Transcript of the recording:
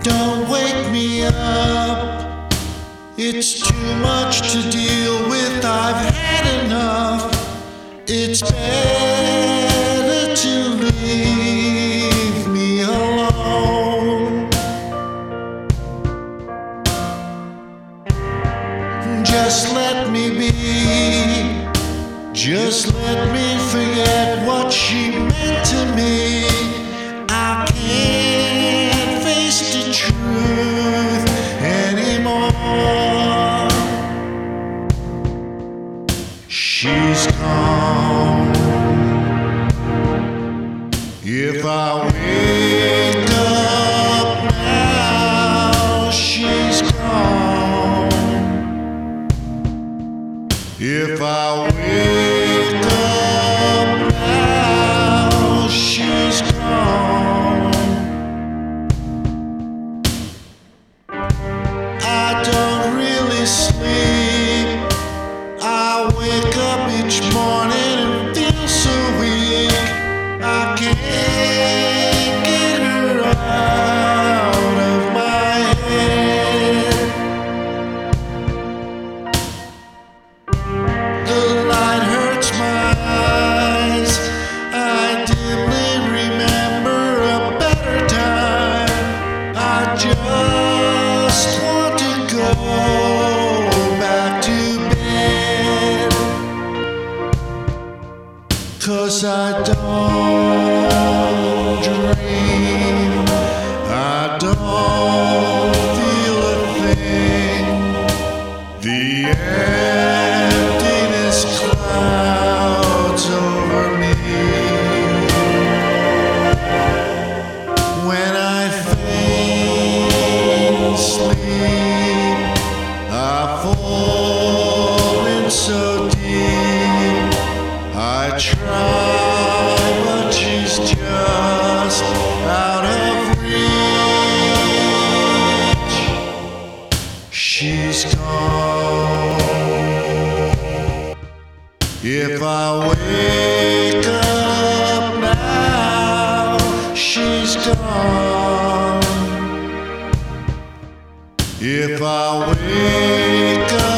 Don't wake me up. It's too much to deal with. I've had enough. It's better to leave me alone. Just let me be. Just let me forget what she meant to me. I can't face the truth anymore. She's gone. If I wake up now, she's gone. If I wake up now, she's gone. I don't really sleep. I wake up each morning and feel so weak. I can't get her out of my head. The light hurts my eyes. I dimly remember a better time. I just want to go back to bed, 'cause I don't dream, I don't feel a thing. The emptiness clouds over me. When I faint sleep, I fall in so deep. I try, but she's just out of reach. She's gone. If I wake up now, she's gone. If I wake up